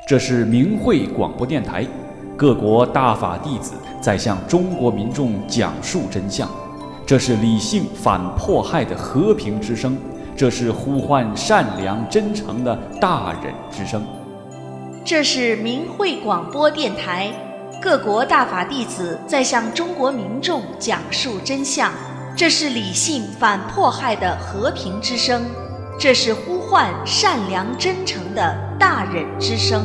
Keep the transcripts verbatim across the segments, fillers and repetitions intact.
这是明慧广播电台，各国大法弟子在向中国民众讲述真相。这是理性反迫害的和平之声，这是呼唤善良真诚的大忍之声。 这是明慧广播电台，各国大法弟子在向中国民众讲述真相。这是理性反迫害的和平之声，这是呼唤善良真诚的大忍之声。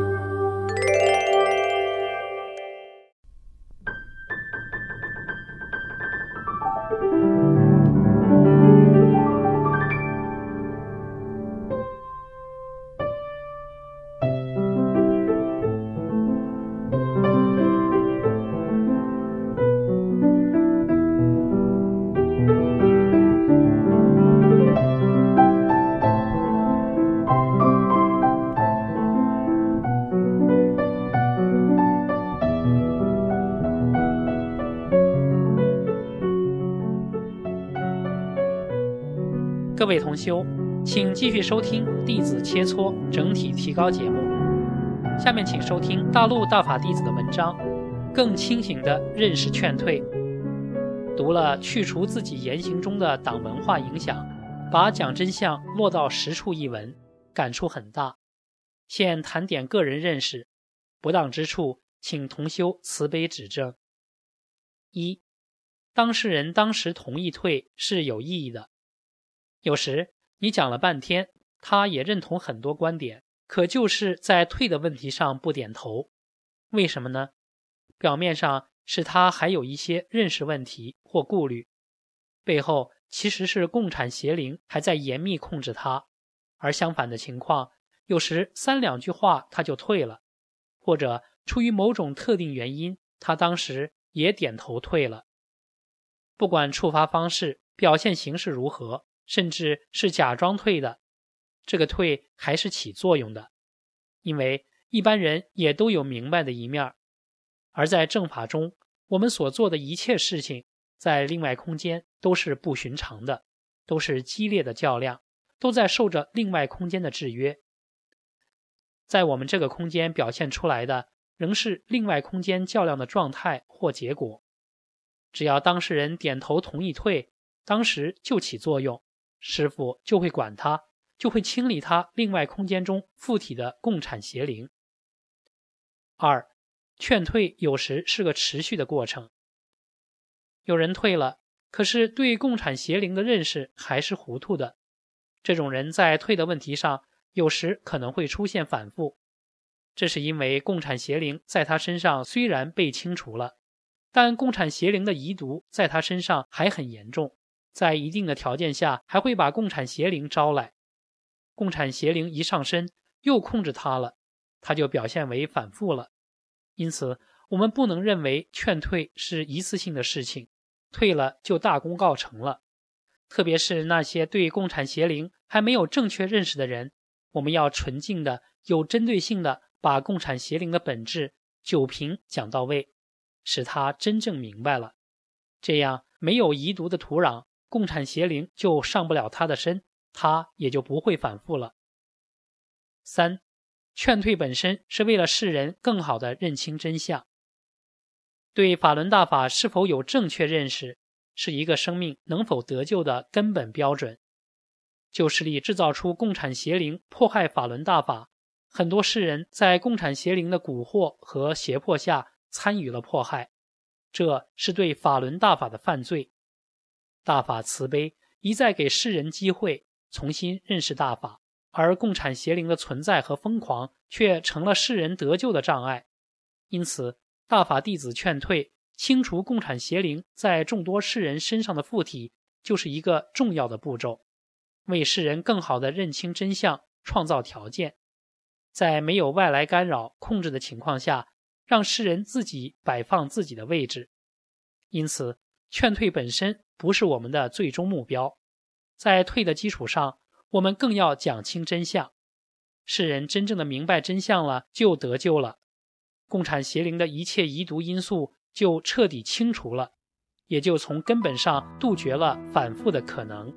各位同修，请继续收听《弟子切磋整体提高》节目。下面请收听大陆大法弟子的文章《更清醒地认识劝退》。读了去除自己言行中的党文化影响，把讲真相落到实处一文，感触很大。现谈点个人认识，不当之处，请同修慈悲指正。一、当事人当时同意退是有意义的。有时你讲了半天，他也认同很多观点，可就是在退的问题上不点头。为什么呢？表面上是他还有一些认识问题或顾虑，背后其实是共产邪灵还在严密控制他。而相反的情况，有时三两句话他就退了，或者出于某种特定原因，他当时也点头退了。不管触发方式、表现形式如何，甚至是假装退的，这个退还是起作用的，因为一般人也都有明白的一面。而在正法中，我们所做的一切事情，在另外空间都是不寻常的，都是激烈的较量，都在受着另外空间的制约。在我们这个空间表现出来的，仍是另外空间较量的状态或结果。只要当事人点头同意退，当时就起作用，师父就会管他，就会清理他另外空间中附体的共产邪灵。二、劝退有时是个持续的过程。有人退了，可是对共产邪灵的认识还是糊涂的。这种人在退的问题上，有时可能会出现反复。这是因为共产邪灵在他身上虽然被清除了，但共产邪灵的遗毒在他身上还很严重。在一定的条件下，还会把共产邪灵招来。共产邪灵一上身，又控制他了，他就表现为反复了。因此，我们不能认为劝退是一次性的事情，退了就大功告成了。特别是那些对共产邪灵还没有正确认识的人，我们要纯净的、有针对性的把共产邪灵的本质九评讲到位，使他真正明白了。这样，没有遗毒的土壤，共产邪灵就上不了他的身，他也就不会反复了。三、劝退本身是为了世人更好地认清真相。对法轮大法是否有正确认识，是一个生命能否得救的根本标准。旧势力制造出共产邪灵迫害法轮大法，很多世人在共产邪灵的蛊惑和胁迫下参与了迫害，这是对法轮大法的犯罪。大法慈悲，一再给世人机会重新认识大法，而共产邪灵的存在和疯狂却成了世人得救的障碍。因此，大法弟子劝退，清除共产邪灵在众多世人身上的附体，就是一个重要的步骤，为世人更好地认清真相创造条件，在没有外来干扰控制的情况下，让世人自己摆放自己的位置。因此，劝退本身不是我们的最终目标，在退的基础上，我们更要讲清真相。世人真正的明白真相了，就得救了，共产邪灵的一切遗毒因素就彻底清除了，也就从根本上杜绝了反复的可能。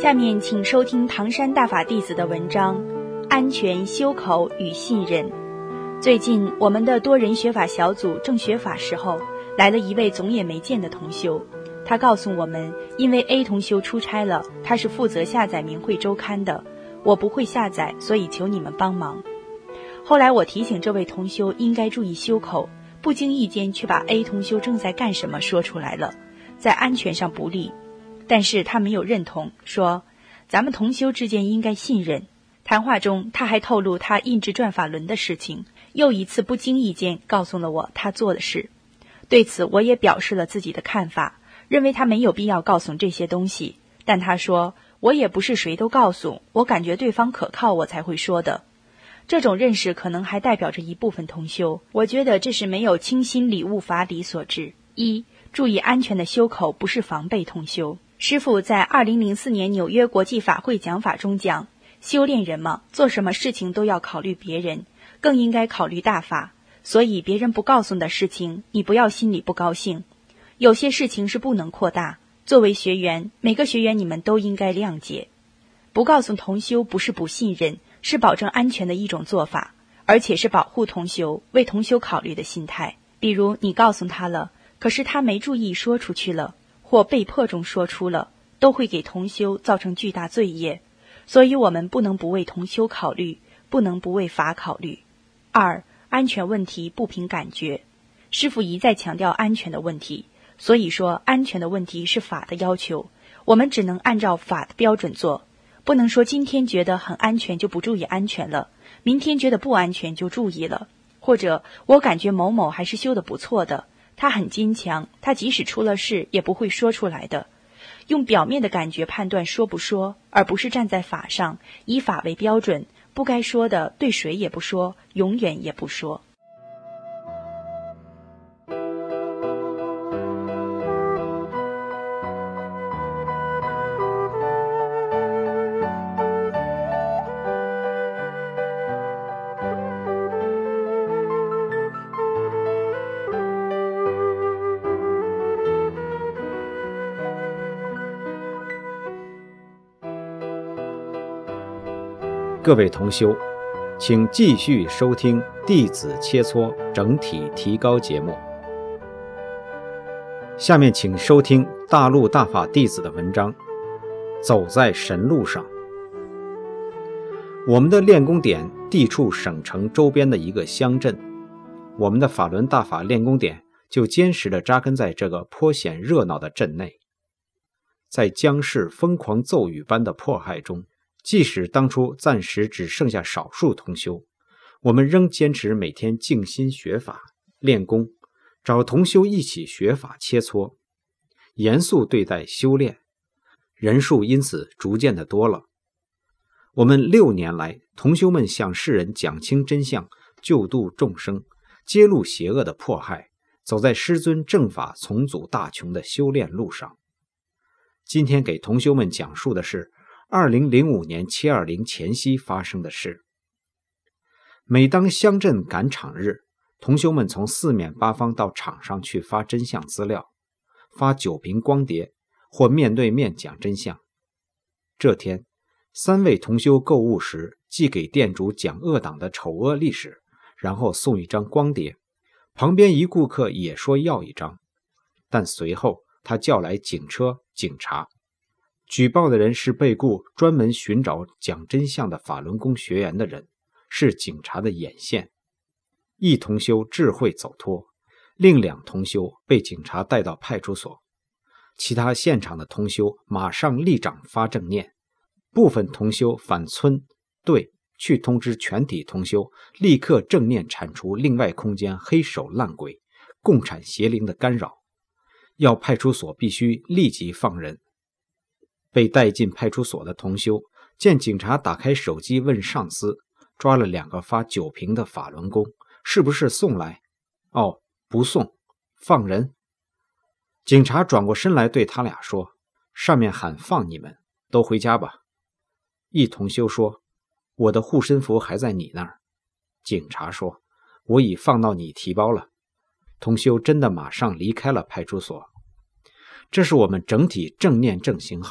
下面请收听唐山大法弟子的文章《安全修口与信任》。最近我们的多人学法小组正学法时候，来了一位总也没见的同修，他告诉我们，因为 A 同修出差了，他是负责下载明慧周刊的，我不会下载，所以求你们帮忙。后来我提醒这位同修应该注意修口，不经意间却把 A 同修正在干什么说出来了，在安全上不利。但是他没有认同，说咱们同修之间应该信任。谈话中他还透露他印制转法轮的事情，又一次不经意间告诉了我他做的事。对此我也表示了自己的看法，认为他没有必要告诉这些东西，但他说我也不是谁都告诉，我感觉对方可靠我才会说的。这种认识可能还代表着一部分同修，我觉得这是没有清心理悟法理所致。一、注意安全的修口不是防备同修。师父在二零零四年纽约国际法会讲法中讲，修炼人嘛，做什么事情都要考虑别人，更应该考虑大法，所以别人不告诉的事情，你不要心里不高兴。有些事情是不能扩大，作为学员，每个学员你们都应该谅解。不告诉同修不是不信任，是保证安全的一种做法，而且是保护同修、为同修考虑的心态。比如你告诉他了，可是他没注意说出去了，或被迫中说出了，都会给同修造成巨大罪业。所以我们不能不为同修考虑，不能不为法考虑。二、安全问题不凭感觉。师父一再强调安全的问题，所以说安全的问题是法的要求，我们只能按照法的标准做，不能说今天觉得很安全就不注意安全了，明天觉得不安全就注意了。或者我感觉某某还是修得不错的，他很坚强，他即使出了事也不会说出来的。用表面的感觉判断说不说，而不是站在法上，以法为标准，不该说的对谁也不说，永远也不说。 各位同修，请继续收听弟子切磋整体提高节目。下面请收听大陆大法弟子的文章，走在神路上。我们的练功点地处省城周边的一个乡镇，我们的法轮大法练功点就坚实地扎根在这个颇显热闹的镇内。在江氏疯狂骤雨般的迫害中，即使当初暂时只剩下少数同修，我们仍坚持每天静心学法、练功，找同修一起学法切磋，严肃对待修炼，人数因此逐渐的多了。我们六年来，同修们向世人讲清真相，救度众生，揭露邪恶的迫害，走在师尊正法重组大穷的修炼路上。今天给同修们讲述的是二零零五年七二零前夕发生的事。每当乡镇赶场日，同修们从四面八方到场上去发真相资料，发酒瓶光碟，或面对面讲真相。这天，三位同修购物时，既给店主讲恶党的丑恶历史，然后送一张光碟，旁边一顾客也说要一张，但随后他叫来警车、警察。举报的人是被雇专门寻找讲真相的法轮功学员的人，是警察的眼线。一同修智慧走脱，另两同修被警察带到派出所。其他现场的同修马上立掌发正念，部分同修返村队去通知全体同修，立刻正念铲除另外空间黑手烂鬼、共产邪灵的干扰，要派出所必须立即放人。被带进派出所的同修见警察打开手机问上司，抓了两个发酒瓶的法轮功，是不是送来？哦，不送，放人。警察转过身来对他俩说，上面喊放你们，都回家吧。一同修说，我的护身符还在你那儿。警察说，我已放到你提包了。同修真的马上离开了派出所。这是我们整体正念正行后，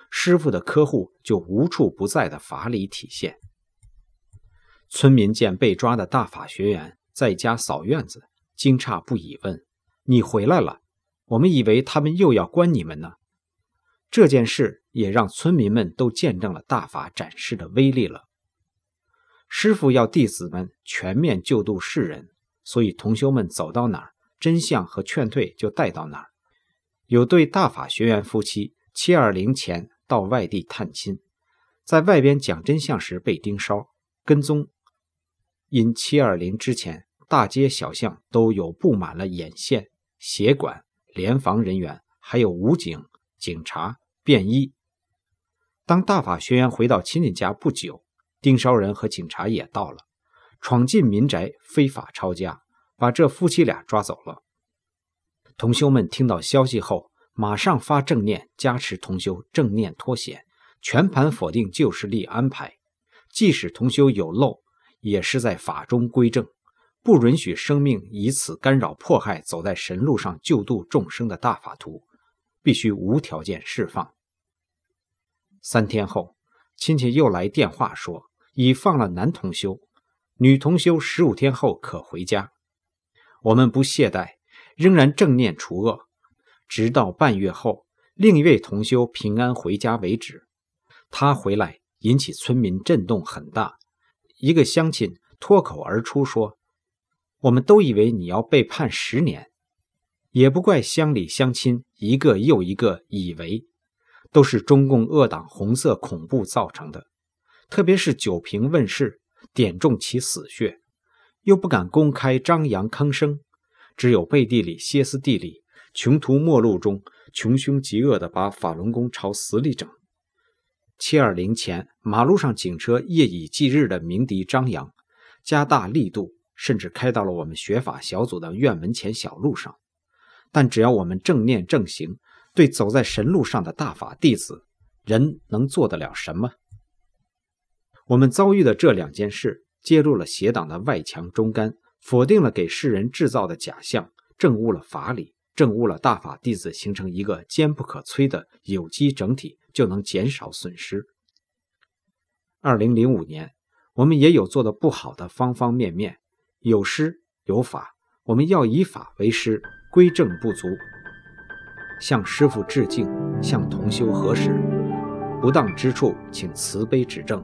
师父的呵护就无处不在的法理体现。村民见被抓的大法学员在家扫院子，惊诧不已，问：你回来了？我们以为他们又要关你们呢。这件事也让村民们都见证了大法展示的威力了。师父要弟子们全面救度世人，所以同修们走到哪儿，真相和劝退就带到哪儿。有对大法学员夫妻七二零前到外地探亲，在外边讲真相时被盯梢跟踪，因七二零之前大街小巷都有布满了眼线、协管、联防人员，还有武警、警察、便衣。当大法学员回到亲戚家不久，盯梢人和警察也到了，闯进民宅非法抄家，把这夫妻俩抓走了。同修们听到消息后，马上发正念加持同修正念脱险，全盘否定救世力安排，即使同修有漏，也是在法中归正，不允许生命以此干扰迫害走在神路上救度众生的大法徒，必须无条件释放。三天后，亲戚又来电话说已放了男同修，女同修十五天后可回家。我们不懈怠，仍然正念除恶，直到半月后另一位同修平安回家为止。他回来引起村民震动很大，一个乡亲脱口而出说：我们都以为你要被判十年。也不怪乡里乡亲一个又一个以为，都是中共恶党红色恐怖造成的，特别是酒瓶问世，点中其死穴，又不敢公开张扬吭声，只有背地里歇斯底里，穷途末路中穷凶极恶地把法轮功朝死里整。七二零前马路上警车夜以继日的鸣笛张扬，加大力度，甚至开到了我们学法小组的院门前小路上。但只要我们正念正行，对走在神路上的大法弟子，人能做得了什么？我们遭遇的这两件事，揭露了邪党的外强中干，否定了给世人制造的假象，证悟了法理，证悟了大法弟子形成一个坚不可摧的有机整体，就能减少损失。二零零五年，我们也有做得不好的方方面面，有师有法，我们要以法为师，归正不足，向师父致敬，向同修核实，不当之处请慈悲指正。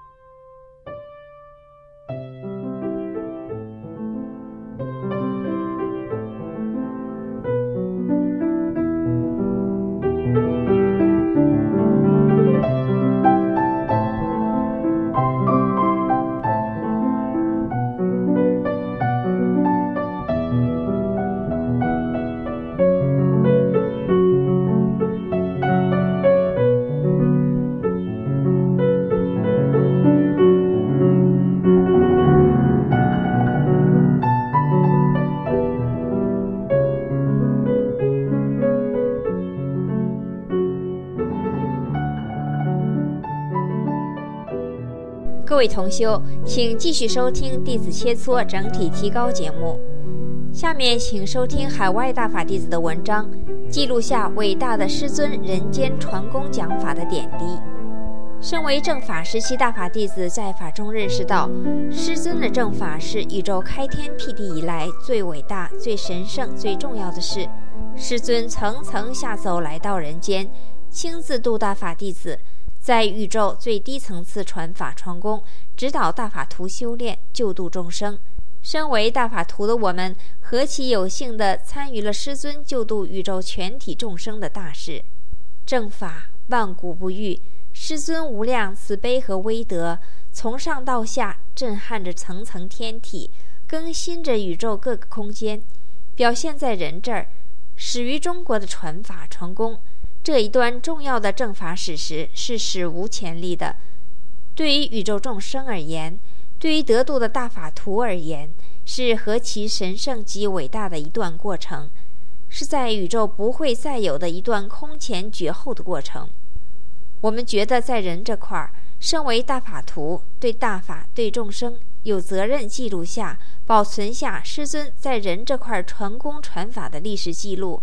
各位同修，请继续收听弟子切磋整体提高节目。下面请收听海外大法弟子的文章，记录下伟大的师尊人间传功讲法的点滴。身为正法时期大法弟子，在法中认识到，师尊的正法是宇宙开天辟地以来最伟大、最神圣、最重要的事。师尊层层下走来到人间，亲自度大法弟子，在宇宙最低层次传法传功，指导大法徒修炼，救度众生。身为大法徒的我们，何其有幸地参与了师尊救度宇宙全体众生的大事。正法万古不渝，师尊无量慈悲和威德，从上到下震撼着层层天体，更新着宇宙各个空间，表现在人这儿。始于中国的传法传功，这一段重要的正法史实是史无前例的。对于宇宙众生而言，对于得度的大法徒而言，是何其神圣及伟大的一段过程，是在宇宙不会再有的一段空前绝后的过程。我们觉得在人这块儿，身为大法徒，对大法对众生有责任记录下、保存下师尊在人这块传功传法的历史记录，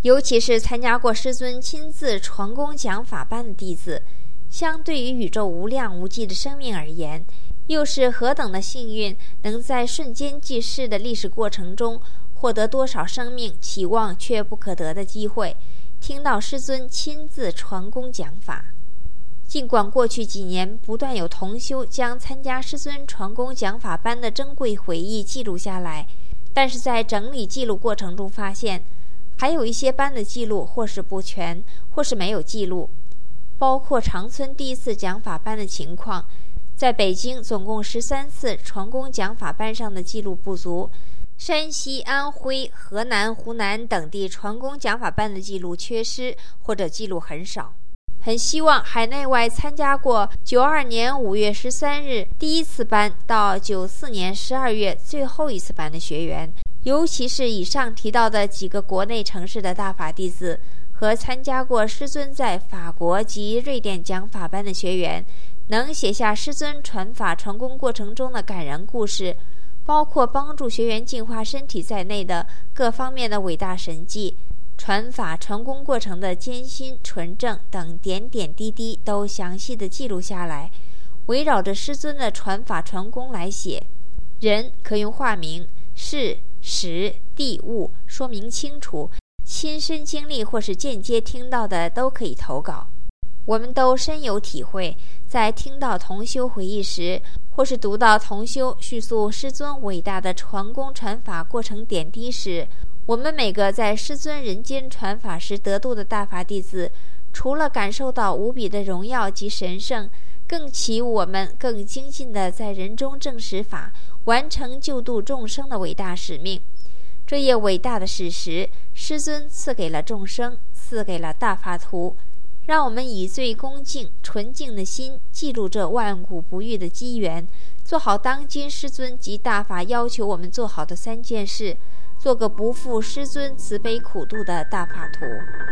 尤其是参加过师尊亲自传功讲法班的弟子，相对于宇宙无量无际的生命而言，又是何等的幸运，能在瞬间即逝的历史过程中获得多少生命期望却不可得的机会，听到师尊亲自传功讲法。尽管过去几年不断有同修将参加师尊传功讲法班的珍贵回忆记录下来，但是在整理记录过程中发现，还有一些班的记录或是不全，或是没有记录。包括长春第一次讲法班的情况，在北京总共十三次传功讲法班上的记录不足，山西、安徽、河南、湖南等地传功讲法班的记录缺失，或者记录很少。很希望海内外参加过九二年五月十三日第一次班到九四年十二月最后一次班的学员，尤其是以上提到的几个国内城市的大法弟子和参加过师尊在法国及瑞典讲法班的学员，能写下师尊传法传功过程中的感人故事，包括帮助学员净化身体在内的各方面的伟大神迹，传法传功过程的艰辛纯正等点点滴滴都详细的记录下来，围绕着师尊的传法传功来写。人可用化名、事、时、地、物说明清楚，亲身经历或是间接听到的都可以投稿。我们都深有体会，在听到同修回忆时，或是读到同修叙述师尊伟大的传功传法过程点滴时，我们每个在师尊人间传法时得度的大法弟子，除了感受到无比的荣耀及神圣，更启悟我们更精进地在人中证实法，完成救度众生的伟大使命。这一伟大的事实，师尊赐给了众生，赐给了大法图，让我们以最恭敬纯净的心记录这万古不渝的机缘，做好当今师尊及大法要求我们做好的三件事，做个不负师尊慈悲苦度的大法图。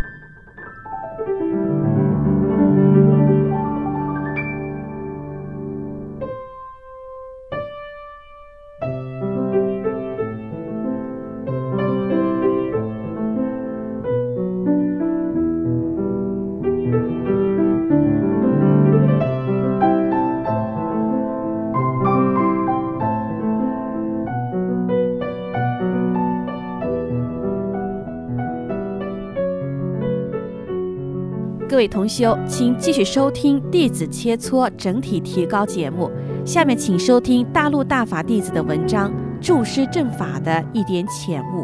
各位同修，请继续收听弟子切磋整体提高节目。下面请收听大陆大法弟子的文章《注师正法的一点浅悟》。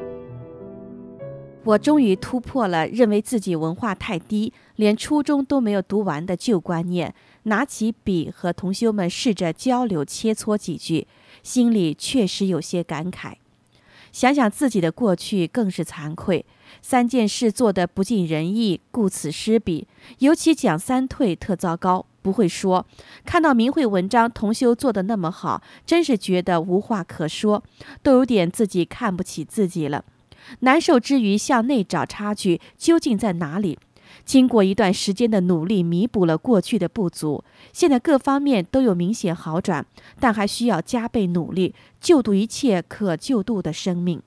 我终于突破了认为自己文化太低，连初中都没有读完的旧观念，拿起笔和同修们试着交流切磋几句，心里确实有些感慨。想想自己的过去更是惭愧，三件事做得不尽人意，顾此失彼，尤其讲三退特糟糕，不会说。看到明慧文章同修做得那么好，真是觉得无话可说，都有点自己看不起自己了。难受之余向内找差距究竟在哪里，经过一段时间的努力弥补了过去的不足，现在各方面都有明显好转，但还需要加倍努力，救度一切可救度的生命。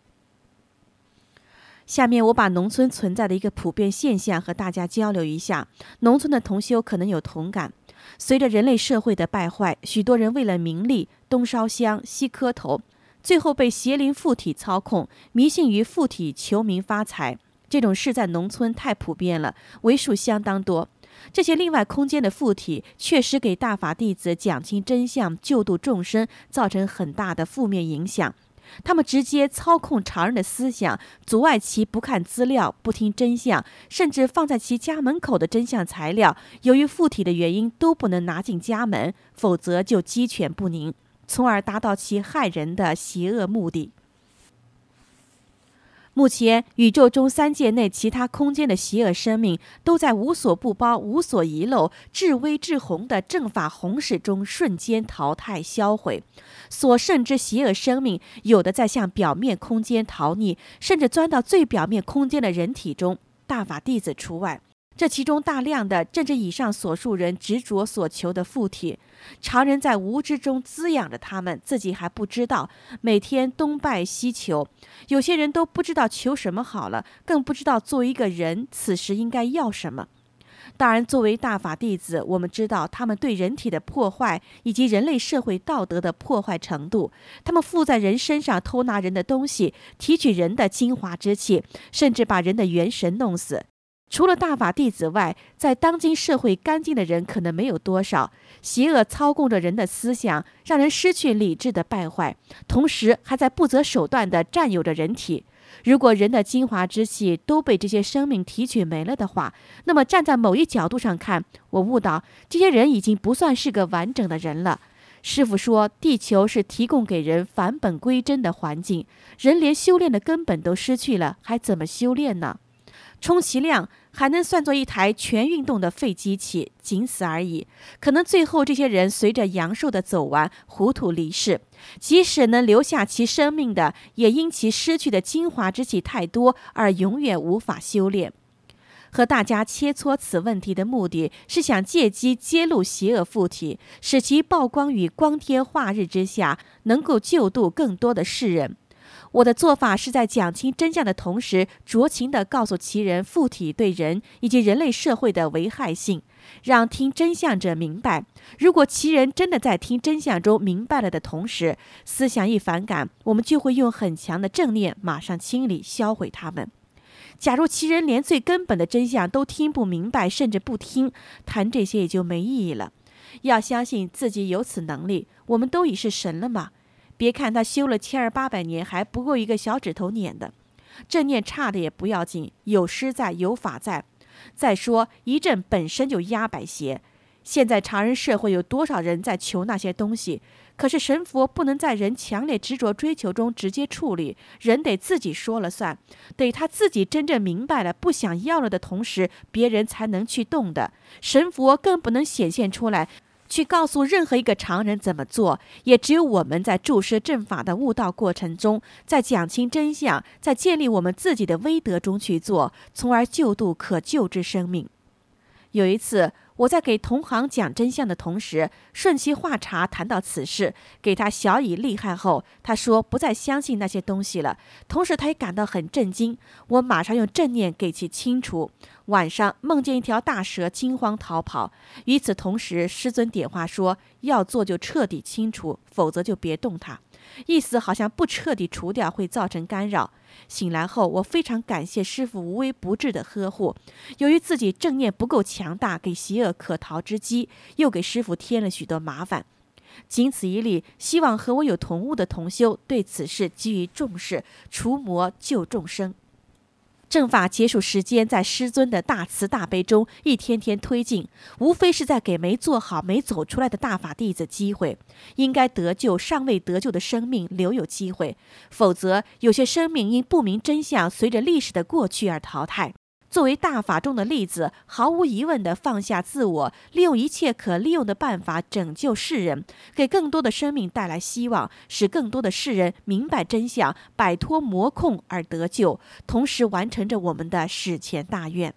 下面我把农村存在的一个普遍现象和大家交流一下，农村的同修可能有同感。随着人类社会的败坏，许多人为了名利东烧香西磕头，最后被邪灵附体操控，迷信于附体求名发财。这种事在农村太普遍了，为数相当多。这些另外空间的附体确实给大法弟子讲清真相救度众生造成很大的负面影响，他们直接操控常人的思想，阻碍其不看资料不听真相，甚至放在其家门口的真相材料由于附体的原因都不能拿进家门，否则就鸡犬不宁，从而达到其害人的邪恶目的。目前宇宙中三界内其他空间的邪恶生命都在无所不包无所遗漏至微至宏的正法宏势中瞬间淘汰销毁，所剩之邪恶生命有的在向表面空间逃匿，甚至钻到最表面空间的人体中，大法弟子除外。 这其中大量的正是以上所述人执着所求的附体，常人在无知中滋养着他们，自己还不知道，每天东拜西求。有些人都不知道求什么好了，更不知道作为一个人，此时应该要什么。当然，作为大法弟子，我们知道他们对人体的破坏以及人类社会道德的破坏程度，他们附在人身上偷拿人的东西，提取人的精华之气，甚至把人的元神弄死。除了大法弟子外，在当今社会干净的人可能没有多少，邪恶操控着人的思想，让人失去理智的败坏，同时还在不择手段地占有着人体。如果人的精华之气都被这些生命提取没了的话，那么站在某一角度上看，我悟到这些人已经不算是个完整的人了。师父说，地球是提供给人返本归真的环境，人连修炼的根本都失去了，还怎么修炼呢？充其量还能算作一台全运动的废机器，仅此而已。可能最后这些人随着阳寿的走完，糊涂离世。即使能留下其生命的，也因其失去的精华之气太多，而永远无法修炼。和大家切磋此问题的目的是想借机揭露邪恶附体，使其曝光于光天化日之下，能够救度更多的世人。我的做法是在讲清真相的同时，酌情地告诉其人附体对人以及人类社会的危害性，让听真相者明白。如果其人真的在听真相中明白了的同时，思想一反感，我们就会用很强的正念马上清理销毁他们。假如其人连最根本的真相都听不明白，甚至不听，谈这些也就没意义了。要相信自己有此能力，我们都已是神了嘛。别看他修了千儿八百年，还不够一个小指头捻的。正念差的也不要紧，有师在，有法在。再说一阵本身就压百邪，现在常人社会有多少人在求那些东西？可是神佛不能在人强烈执着追求中直接处理，人得自己说了算，得他自己真正明白了，不想要了的同时，别人才能去动的。神佛更不能显现出来去告诉任何一个常人怎么做，也只有我们在注释正法的悟道过程中，在讲清真相，在建立我们自己的威德中去做，从而救度可救之生命。有一次，我在给同行讲真相的同时，顺其话茬谈到此事，给他小以厉害后，他说不再相信那些东西了，同时他也感到很震惊。我马上用正念给其清除。晚上梦见一条大蛇惊慌逃跑，与此同时，师尊点化说，要做就彻底清除，否则就别动它。意思好像不彻底除掉会造成干扰。醒来后，我非常感谢师父无微不至的呵护。由于自己正念不够强大，给邪恶可逃之机，又给师父添了许多麻烦。仅此一例，希望和我有同悟的同修对此事给予重视，除魔救众生。正法结束时间在师尊的大慈大悲中一天天推进，无非是在给没做好没走出来的大法弟子机会，应该得救尚未得救的生命留有机会，否则有些生命因不明真相随着历史的过去而淘汰。作为大法中的例子，毫无疑问地放下自我，利用一切可利用的办法拯救世人，给更多的生命带来希望，使更多的世人明白真相，摆脱魔控而得救，同时完成着我们的史前大愿。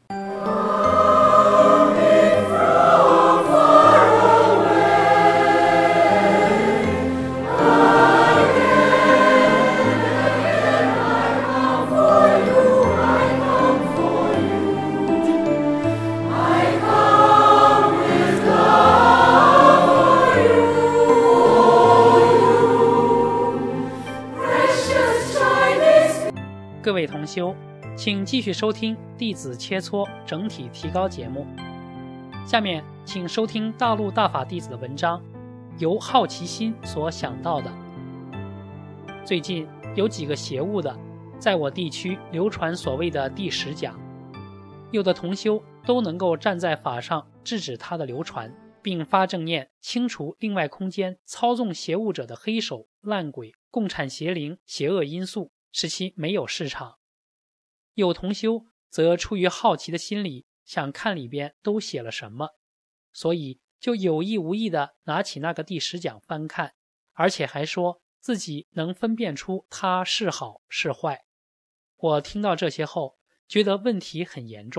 各位同修，请继续收听弟子切磋整体提高节目。下面请收听大陆大法弟子的文章，由好奇心所想到的。最近有几个邪物的在我地区流传所谓的第十讲，有的同修都能够站在法上制止它的流传，并发正念清除另外空间操纵邪物者的黑手、烂鬼、共产邪灵、邪恶因素，使其没有市场。有同修则出于好奇的心理，想看里边都写了什么，所以就有意无意地拿起那个第十讲翻看，而且还说自己能分辨出它是好是坏。我听到这些后，觉得问题很严重，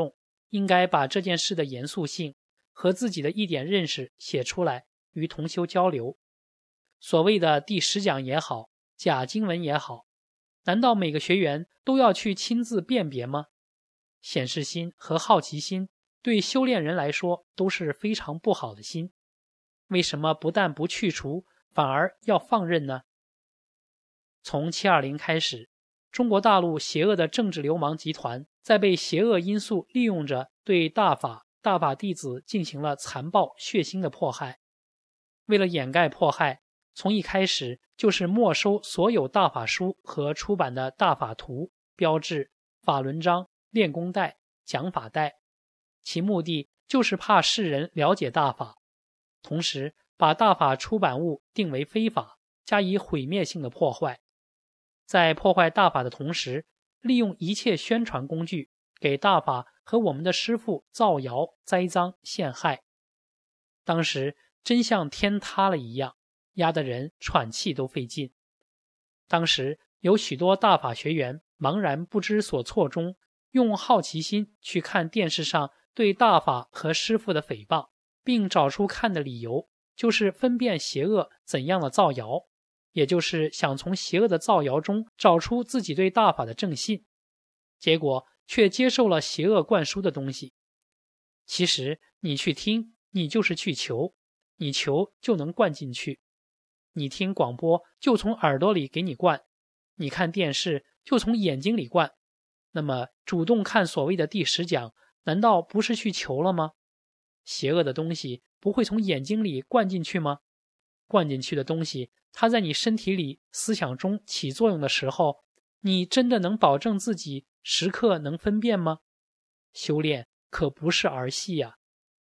应该把这件事的严肃性和自己的一点认识写出来，与同修交流。所谓的第十讲也好，假经文也好，难道每个学员都要去亲自辨别吗？显示心和好奇心对修炼人来说都是非常不好的心，为什么不但不去除，反而要放任呢？从七二零开始，中国大陆邪恶的政治流氓集团在被邪恶因素利用着，对大法、大法弟子进行了残暴血腥的迫害。为了掩盖迫害，从一开始就是没收所有大法书和出版的大法图、标志、法轮章、练功带、讲法带，其目的就是怕世人了解大法，同时把大法出版物定为非法，加以毁灭性的破坏。在破坏大法的同时，利用一切宣传工具给大法和我们的师父造谣、栽赃、陷害。当时真像天塌了一样，压得人喘气都费劲。当时有许多大法学员茫然不知所措中，用好奇心去看电视上对大法和师父的诽谤，并找出看的理由，就是分辨邪恶怎样的造谣，也就是想从邪恶的造谣中找出自己对大法的正信，结果却接受了邪恶灌输的东西。其实你去听，你就是去求，你求就能灌进去。你听广播就从耳朵里给你灌，你看电视就从眼睛里灌。那么主动看所谓的第十讲，难道不是去求了吗？邪恶的东西不会从眼睛里灌进去吗？灌进去的东西，它在你身体里、思想中起作用的时候，你真的能保证自己时刻能分辨吗？修炼可不是儿戏呀。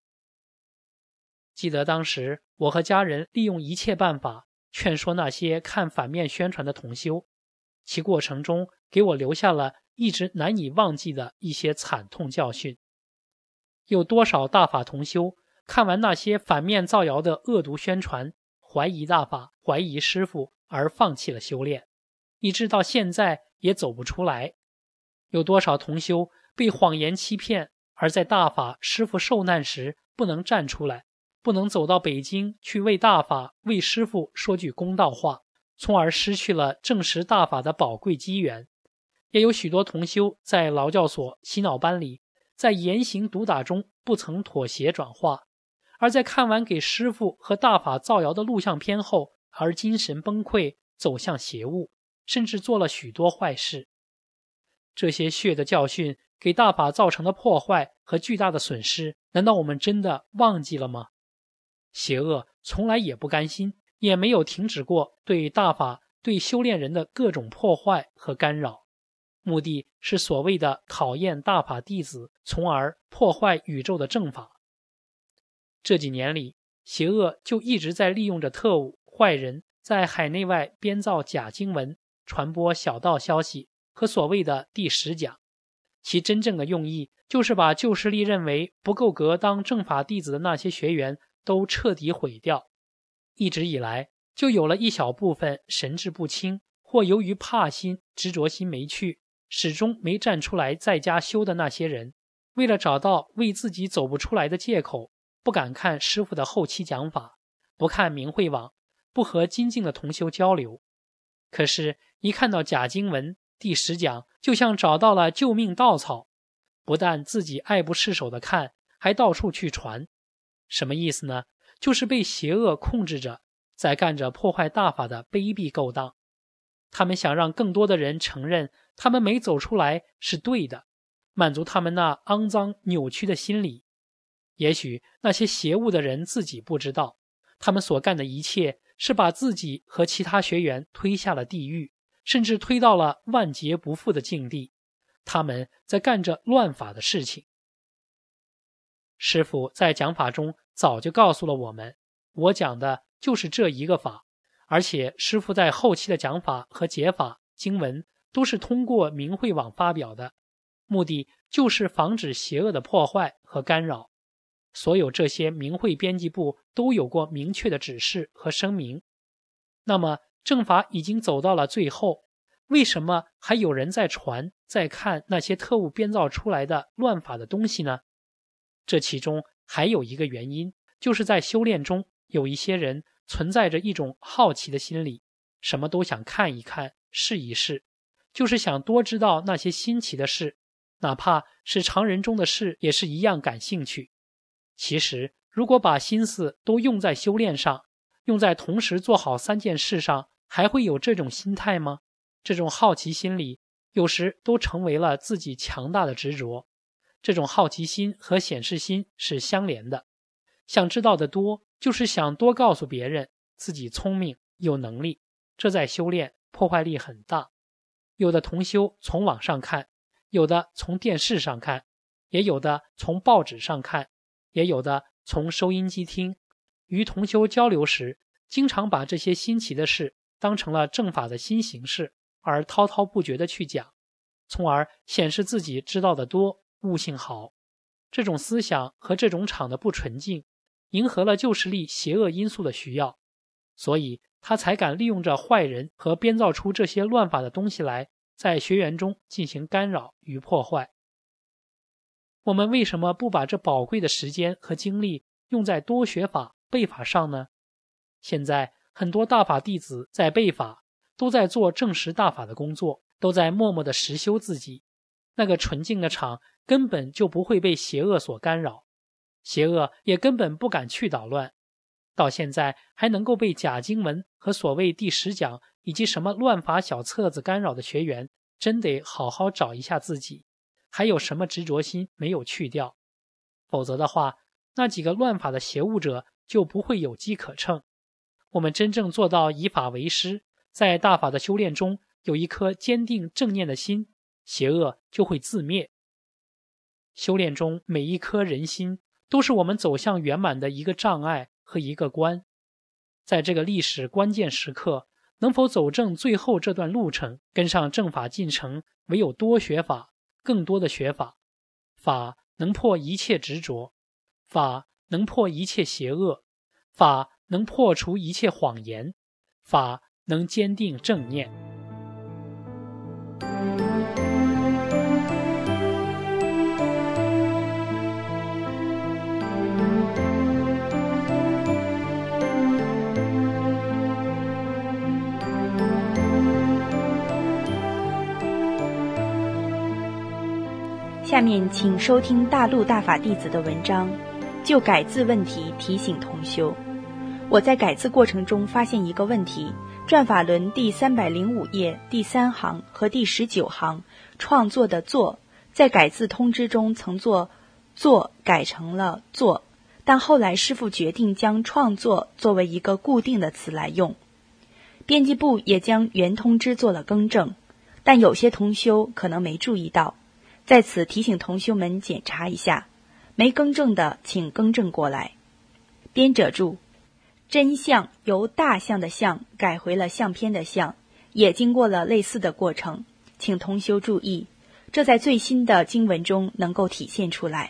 记得当时我和家人利用一切办法劝说那些看反面宣传的同修，其过程中给我留下了一直难以忘记的一些惨痛教训。有多少大法同修看完那些反面造谣的恶毒宣传，怀疑大法，怀疑师父，而放弃了修炼，以致到现在也走不出来。有多少同修被谎言欺骗，而在大法师父受难时不能站出来，不能走到北京去为大法、为师父说句公道话，从而失去了证实大法的宝贵机缘。也有许多同修在劳教所、洗脑班里，在严刑毒打中不曾妥协转化，而在看完给师父和大法造谣的录像片后，而精神崩溃，走向邪物，甚至做了许多坏事。这些血的教训给大法造成的破坏和巨大的损失，难道我们真的忘记了吗？邪恶从来也不甘心，也没有停止过对大法、对修炼人的各种破坏和干扰，目的是所谓的考验大法弟子，从而破坏宇宙的正法。这几年里，邪恶就一直在利用着特务、坏人在海内外编造假经文，传播小道消息和所谓的第十讲，其真正的用意就是把旧势力认为不够格当正法弟子的那些学员都彻底毁掉。一直以来，就有了一小部分神志不清，或由于怕心、执着心没去，始终没站出来在家修的那些人，为了找到为自己走不出来的借口，不敢看师父的后期讲法，不看明慧网，不和精进的同修交流。可是一看到假经文第十讲，就像找到了救命稻草，不但自己爱不释手的看，还到处去传。什么意思呢？就是被邪恶控制着，在干着破坏大法的卑鄙勾当。他们想让更多的人承认他们没走出来是对的，满足他们那肮脏扭曲的心理。也许那些邪恶的人自己不知道，他们所干的一切是把自己和其他学员推下了地狱，甚至推到了万劫不复的境地。他们在干着乱法的事情。师父在讲法中早就告诉了我们，我讲的就是这一个法，而且师父在后期的讲法和解法经文都是通过明慧网发表的，目的就是防止邪恶的破坏和干扰。所有这些明慧编辑部都有过明确的指示和声明。那么正法已经走到了最后，为什么还有人在传、在看那些特务编造出来的乱法的东西呢？ 这其中还有一个原因，就是在修炼中，有一些人存在着一种好奇的心理，什么都想看一看，试一试，就是想多知道那些新奇的事，哪怕是常人中的事也是一样感兴趣。其实如果把心思都用在修炼上，用在同时做好三件事上，还会有这种心态吗？这种好奇心理有时都成为了自己强大的执着。这种好奇心和显示心是相连的，想知道的多，就是想多告诉别人自己聪明有能力，这在修炼破坏力很大。有的同修从网上看，有的从电视上看，也有的从报纸上看，也有的从收音机听。与同修交流时，经常把这些新奇的事当成了正法的新形式，而滔滔不绝地去讲，从而显示自己知道的多，悟性好。这种思想和这种场的不纯净，迎合了旧势力邪恶因素的需要，所以他才敢利用着坏人和编造出这些乱法的东西来，在学员中进行干扰与破坏。我们为什么不把这宝贵的时间和精力用在多学法背法上呢？现在很多大法弟子在背法，都在做证实大法的工作，都在默默地实修自己。那个纯净的场根本就不会被邪恶所干扰，邪恶也根本不敢去捣乱。到现在还能够被假经文和所谓第十讲以及什么乱法小册子干扰的学员，真得好好找一下自己，还有什么执着心没有去掉。否则的话，那几个乱法的邪物者就不会有机可乘。我们真正做到以法为师，在大法的修炼中有一颗坚定正念的心，邪恶就会自灭。修炼中每一颗人心都是我们走向圆满的一个障碍和一个关。在这个历史关键时刻，能否走正最后这段路程，跟上正法进程，唯有多学法，更多的学法。法能破一切执着，法能破一切邪恶，法能破除一切谎言，法能坚定正念。 下面请收听大陆大法弟子的文章，就改字问题提醒同修。我在改字过程中发现一个问题，转法轮第三百零五页第三行和第十九行创作的作，在改字通知中曾做作改成了作，但后来师父决定将创作作为一个固定的词来用。编辑部也将原通知做了更正，但有些同修可能没注意到，在此提醒同修们检查一下，没更正的请更正过来。编者注：真相由大象的象改回了相片的相，也经过了类似的过程，请同修注意，这在最新的经文中能够体现出来。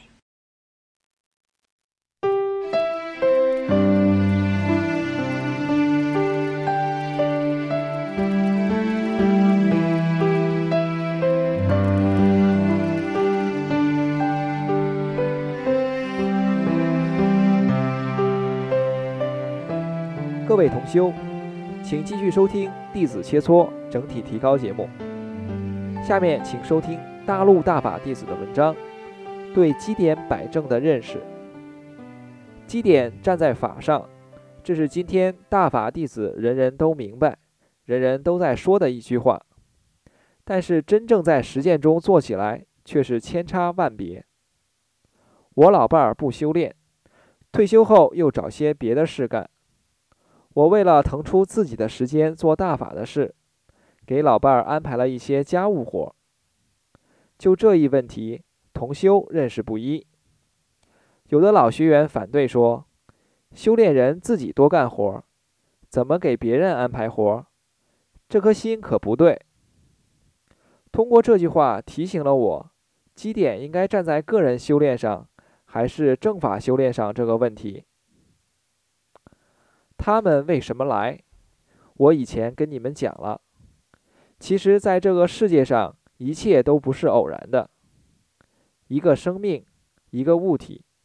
各位同修，请继续收听弟子切磋整体提高节目。下面请收听大陆大法弟子的文章，对基点摆正的认识。基点站在法上，这是今天大法弟子人人都明白，人人都在说的一句话，但是真正在实践中做起来却是千差万别。我老伴儿不修炼，退休后又找些别的事干。我为了腾出自己的时间做大法的事，给老伴儿安排了一些家务活。就这一问题，同修认识不一。有的老学员反对说，修炼人自己多干活，怎么给别人安排活？这颗心可不对。通过这句话提醒了我，基点应该站在个人修炼上，还是正法修炼上这个问题。他们为什么来？我以前跟你们讲了，其实在这个世界上，一切都不是偶然的。一个生命，一个物体，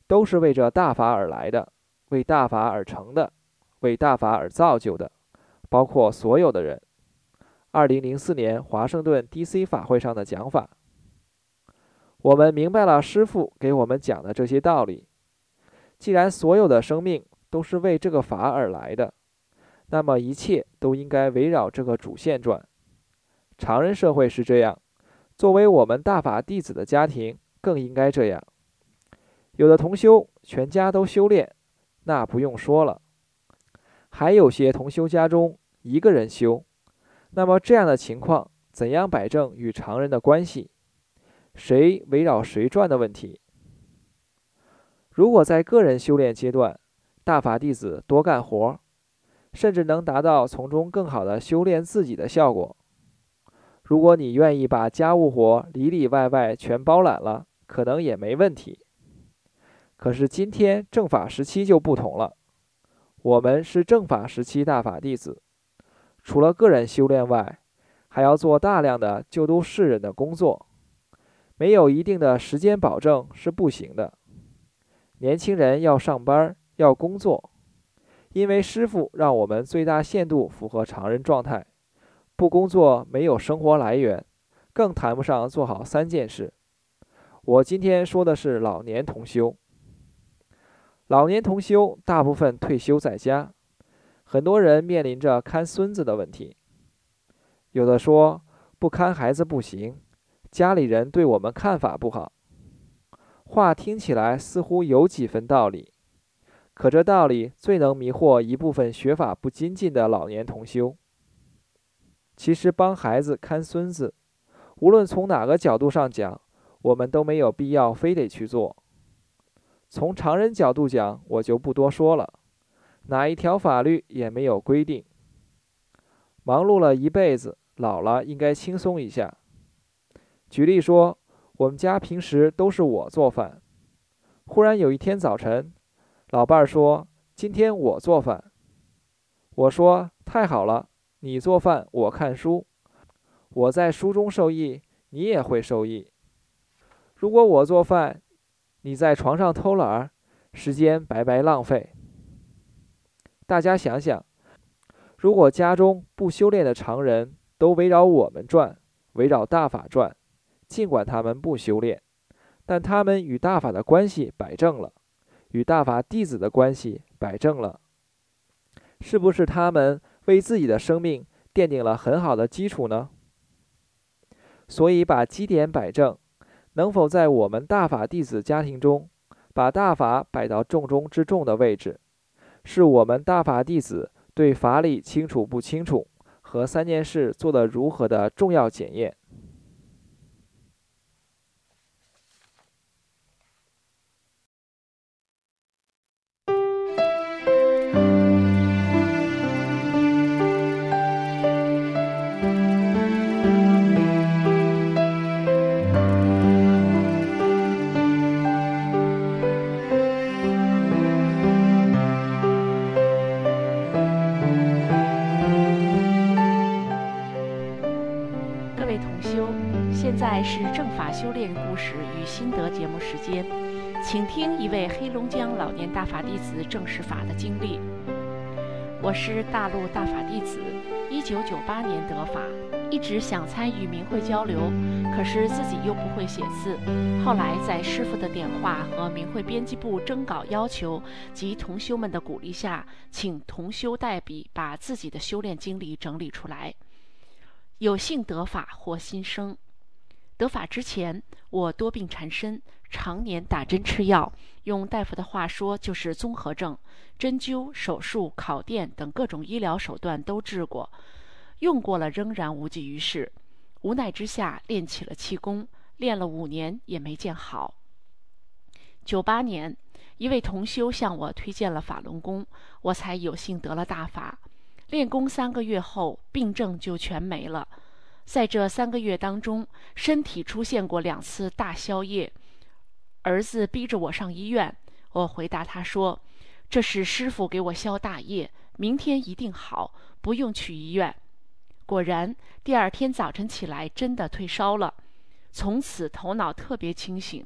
都是为着大法而来的，为大法而成的，为大法而造就的，包括所有的人。二零零四年华盛顿 D C 法会上的讲法，我们明白了师父给我们讲的这些道理。既然所有的生命都是为这个法而来的，那么一切都应该围绕这个主线转。常人社会是这样，作为我们大法弟子的家庭更应该这样。有的同修全家都修炼，那不用说了。还有些同修家中一个人修，那么这样的情况怎样摆正与常人的关系？谁围绕谁转的问题？如果在个人修炼阶段，大法弟子多干活，甚至能达到从中更好的修炼自己的效果。如果你愿意把家务活里里外外全包揽了，可能也没问题。可是今天正法时期就不同了，我们是正法时期大法弟子，除了个人修炼外，还要做大量的救度世人的工作，没有一定的时间保证是不行的。年轻人要上班，要工作，因为师父让我们最大限度符合常人状态，不工作没有生活来源，更谈不上做好三件事。我今天说的是老年同修。老年同修大部分退休在家，很多人面临着看孙子的问题。有的说不看孩子不行，家里人对我们看法不好。话听起来似乎有几分道理，可这道理最能迷惑一部分学法不精进的老年同修。其实帮孩子看孙子，无论从哪个角度上讲，我们都没有必要非得去做。从常人角度讲，我就不多说了，哪一条法律也没有规定。忙碌了一辈子，老了应该轻松一下。举例说，我们家平时都是我做饭，忽然有一天早晨，老伴儿说今天我做饭。我说太好了，你做饭我看书，我在书中受益，你也会受益。如果我做饭，你在床上偷懒，时间白白浪费。大家想想，如果家中不修炼的常人都围绕我们转，围绕大法转，尽管他们不修炼，但他们与大法的关系摆正了，与大法弟子的关系摆正了，是不是他们为自己的生命奠定了很好的基础呢？所以把基点摆正，能否在我们大法弟子家庭中把大法摆到重中之重的位置，是我们大法弟子对法理清楚不清楚和三件事做得如何的重要检验。 现在是正法修炼故事与心得节目时间，请听一位黑龙江老年大法弟子正视法的经历。我是大陆大法弟子，一九九八年得法，一直想参与明会交流，可是自己又不会写字。后来在师父的点化和明会编辑部征稿要求及同修们的鼓励下，请同修代笔把自己的修炼经历整理出来。有幸得法获新生。得法之前，我多病缠身，常年打针吃药，用大夫的话说就是综合症，针灸、手术、烤电等各种医疗手段都治过，用过了仍然无济于事。无奈之下练起了气功，练了五年也没见好。九八年，一位同修向我推荐了法轮功，我才有幸得了大法。练功三个月后，病症就全没了。在这三个月当中，身体出现过两次大宵夜。儿子逼着我上医院，我回答他说：“这是师父给我消大业，明天一定好，不用去医院。”果然，第二天早晨起来真的退烧了。从此头脑特别清醒。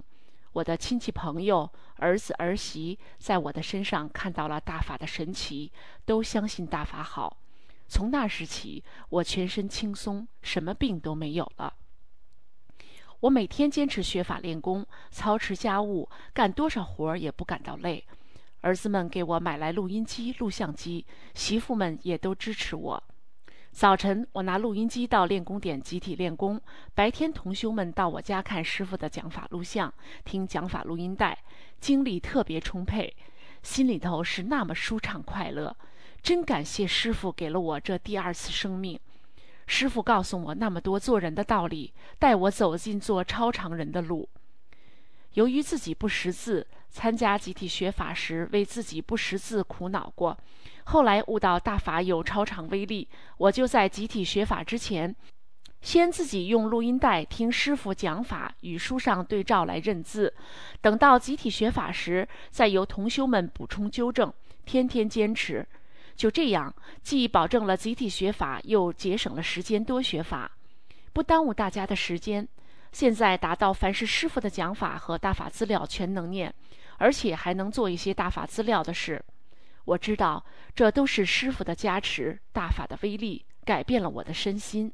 我的亲戚朋友、儿子儿媳在我的身上看到了大法的神奇，都相信大法好。从那时起，我全身轻松，什么病都没有了。我每天坚持学法练功，操持家务，干多少活也不感到累。儿子们给我买来录音机、录像机，媳妇们也都支持我。早晨，我拿录音机到练功点集体练功；白天，同修们到我家看师父的讲法录像，听讲法录音带，精力特别充沛，心里头是那么舒畅快乐。真感谢师父给了我这第二次生命。师父告诉我那么多做人的道理，带我走进做超常人的路。由于自己不识字，参加集体学法时为自己不识字苦恼过，后来悟到大法有超常威力，我就在集体学法之前，先自己用录音带听师父讲法，与书上对照来认字，等到集体学法时，再由同修们补充纠正，天天坚持。就这样，既保证了集体学法，又节省了时间多学法，不耽误大家的时间。现在达到凡是师父的讲法和大法资料全能念，而且还能做一些大法资料的事。我知道这都是师父的加持，大法的威力改变了我的身心。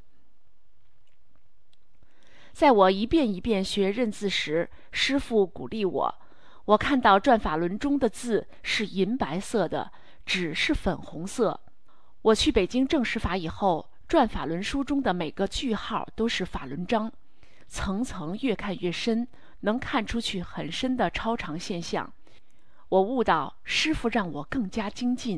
在我一遍一遍学认字时，师父鼓励我，我看到转法轮中的字是银白色的，纸是粉红色。我去北京正实法以后，转法轮书中的每个句号都是法轮章，层层越看越深，能看出去很深的超常现象。我悟到师父让我更加精进。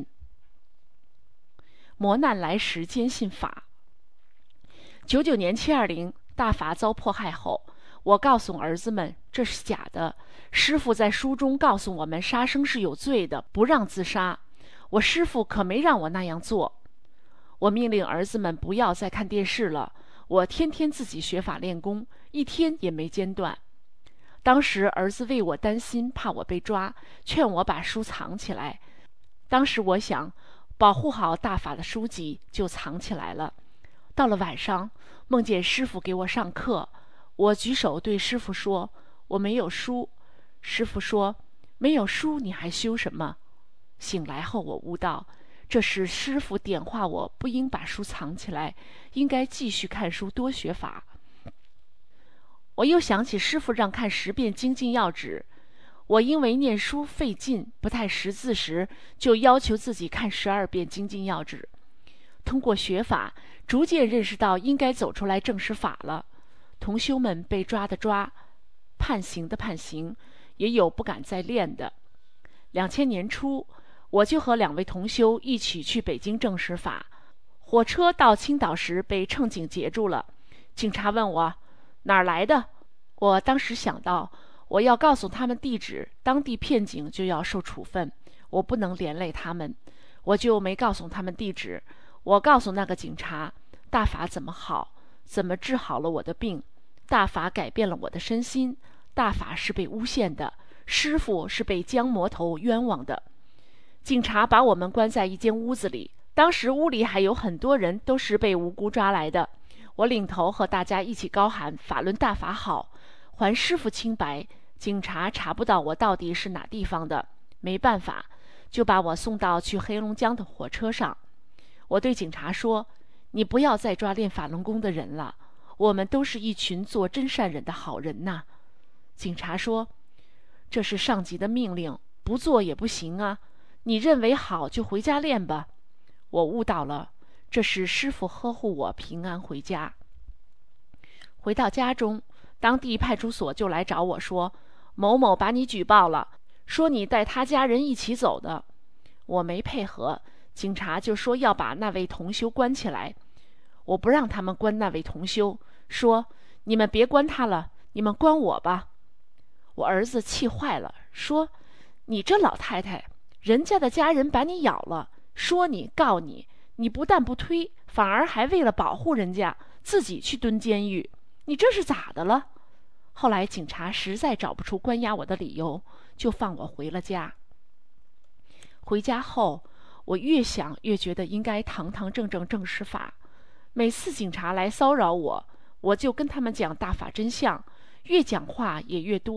磨难来时坚信法。九九年七二零大法遭迫害后，我告诉儿子们这是假的，师父在书中告诉我们杀生是有罪的，不让自杀。我师父可没让我那样做。我命令儿子们不要再看电视了，我天天自己学法练功，一天也没间断。当时儿子为我担心，怕我被抓，劝我把书藏起来。当时我想保护好大法的书籍，就藏起来了。到了晚上，梦见师父给我上课，我举手对师父说我没有书。师父说没有书你还修什么？醒来后我悟到，这是师父点化我不应把书藏起来，应该继续看书多学法。我又想起师父让看十遍精进要旨，我因为念书费劲，不太识字时，就要求自己看十二遍精进要旨。通过学法，逐渐认识到应该走出来正实法了。同修们被抓的抓，判刑的判刑，也有不敢再练的。两千年初，我就和两位同修一起去北京正实法。火车到青岛时被乘警截住了，警察问我哪儿来的？我当时想到，我要告诉他们地址，当地骗警就要受处分，我不能连累他们，我就没告诉他们地址。我告诉那个警察，大法怎么好，怎么治好了我的病，大法改变了我的身心，大法是被诬陷的，师父是被将魔头冤枉的。警察把我们关在一间屋子里，当时屋里还有很多人都是被无辜抓来的。我领头和大家一起高喊法轮大法好，还师父清白。警察查不到我到底是哪地方的，没办法，就把我送到去黑龙江的火车上。我对警察说，你不要再抓练法轮功的人了，我们都是一群做真善人的好人呐。警察说，这是上级的命令，不做也不行啊，你认为好就回家练吧。我悟到了，这是师父呵护我平安回家。回到家中，当地派出所就来找我说，某某把你举报了，说你带他家人一起走的。我没配合，警察就说要把那位同修关起来。我不让他们关那位同修，说你们别关他了，你们关我吧。我儿子气坏了，说你这老太太，人家的家人把你咬了，说你告你，你不但不推，反而还为了保护人家自己去蹲监狱，你这是咋的了？后来警察实在找不出关押我的理由，就放我回了家。回家后，我越想越觉得应该堂堂正正正实法。每次警察来骚扰我，我就跟他们讲大法真相，越讲话也越多，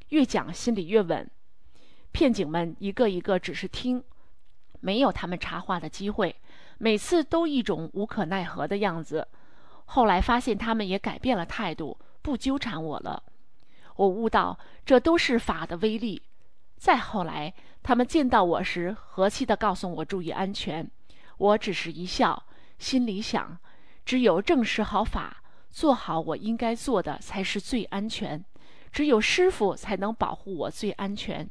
越讲心里越稳。骗警们一个一个只是听，没有他们插话的机会，每次都一种无可奈何的样子。后来发现他们也改变了态度，不纠缠我了。我悟到这都是法的威力。再后来，他们见到我时和气地告诉我注意安全，我只是一笑，心里想，只有正视好法，做好我应该做的才是最安全，只有师父才能保护我最安全。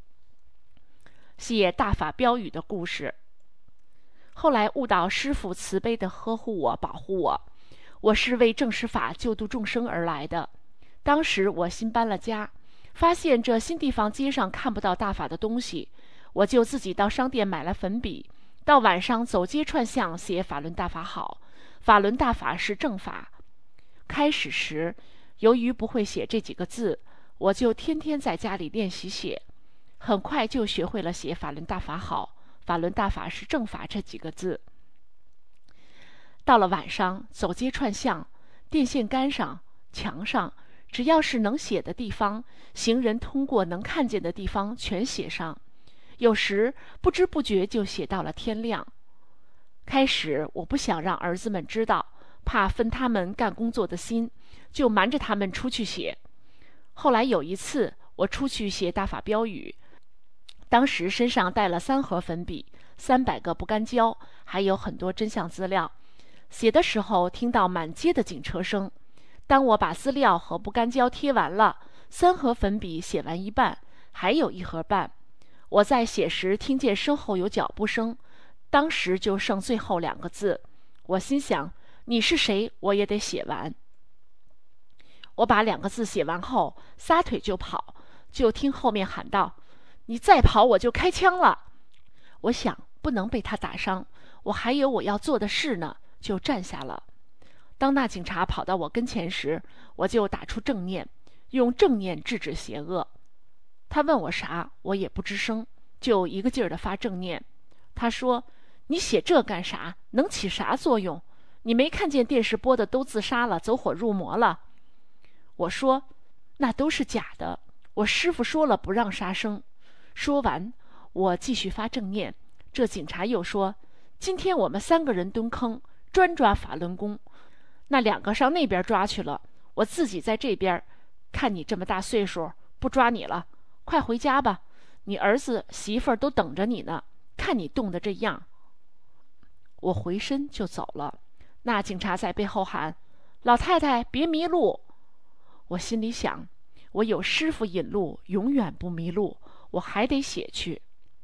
写大法标语的故事。后来悟到师父慈悲地呵护我，保护我，我是为正视法救度众生而来的。当时我新搬了家，发现这新地方街上看不到大法的东西，我就自己到商店买了粉笔，到晚上走街串巷写法轮大法好，法轮大法是正法。开始时由于不会写这几个字，我就天天在家里练习写，很快就学会了写法轮大法好，法轮大法是正法这几个字。到了晚上走街串巷，电线杆上、墙上，只要是能写的地方，行人通过能看见的地方全写上，有时不知不觉就写到了天亮。开始我不想让儿子们知道，怕分他们干工作的心，就瞒着他们出去写。后来有一次我出去写大法标语，当时身上带了三盒粉笔、三百个不干胶，还有很多真相资料。写的时候听到满街的警车声，当我把资料和不干胶贴完了，三盒粉笔写完一半，还有一盒半。我在写时听见身后有脚步声，当时就剩最后两个字。我心想，你是谁我也得写完。我把两个字写完后撒腿就跑，就听后面喊道，你再跑我就开枪了。我想不能被他打伤，我还有我要做的事呢，就站下了。当那警察跑到我跟前时，我就打出正念，用正念制止邪恶。他问我啥，我也不吱声，就一个劲儿地发正念。他说，你写这干啥？能起啥作用？你没看见电视播的都自杀了，走火入魔了？我说，那都是假的，我师父说了不让杀生。说完，我继续发正念。这警察又说，今天我们三个人蹲坑，专抓法轮功，那两个上那边抓去了，我自己在这边，看你这么大岁数，不抓你了，快回家吧，你儿子媳妇儿都等着你呢，看你冻得这样。我回身就走了，那警察在背后喊，老太太别迷路。我心里想，我有师父引路，永远不迷路，我还得写去。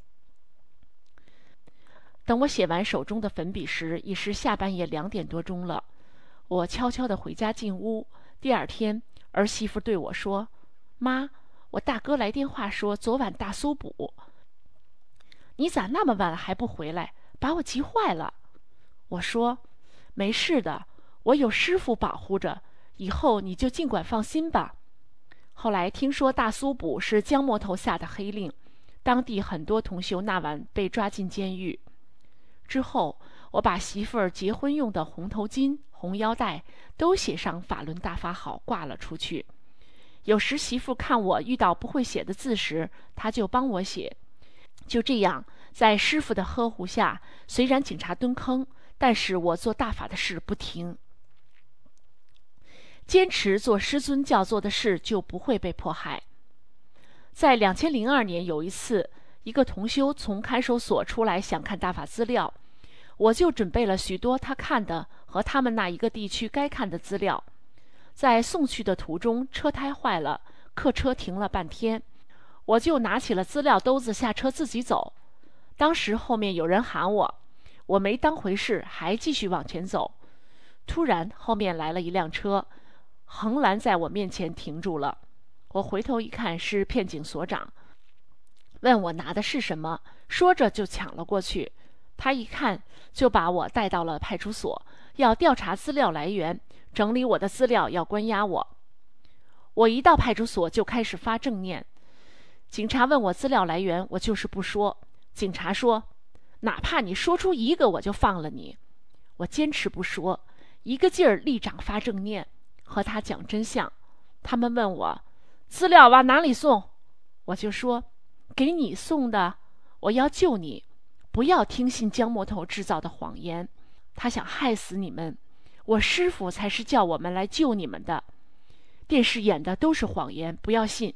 等我写完手中的粉笔时，已是下半夜两点多钟了。我悄悄地回家进屋。第二天，儿媳妇对我说，妈，我大哥来电话说昨晚大搜捕，你咋那么晚还不回来，把我急坏了。我说，没事的，我有师父保护着，以后你就尽管放心吧。后来听说大搜捕是江魔头下的黑令，当地很多同修那晚被抓进监狱。之后我把媳妇儿结婚用的红头巾、红腰带都写上法轮大法好，挂了出去。有时媳妇看我遇到不会写的字时，她就帮我写。就这样，在师父的呵护下，虽然警察蹲坑，但是我做大法的事不停。坚持做师尊教做的事，就不会被迫害。在两千零二年有一次，一个同修从看守所出来想看大法资料，我就准备了许多他看的和他们那一个地区该看的资料。在送去的途中，车胎坏了，客车停了半天，我就拿起了资料兜子下车自己走。当时后面有人喊我，我没当回事，还继续往前走。突然后面来了一辆车，横拦在我面前停住了。我回头一看，是片警所长，问我拿的是什么，说着就抢了过去。他一看就把我带到了派出所，要调查资料来源，整理我的资料，要关押我。我一到派出所就开始发正念。警察问我资料来源，我就是不说。警察说，哪怕你说出一个我就放了你。我坚持不说，一个劲儿立掌发正念，和他讲真相。他们问我， 资料往哪里送？我就说，给你送的，我要救你，不要听信江魔头制造的谎言，他想害死你们，我师父才是叫我们来救你们的，电视演的都是谎言，不要信。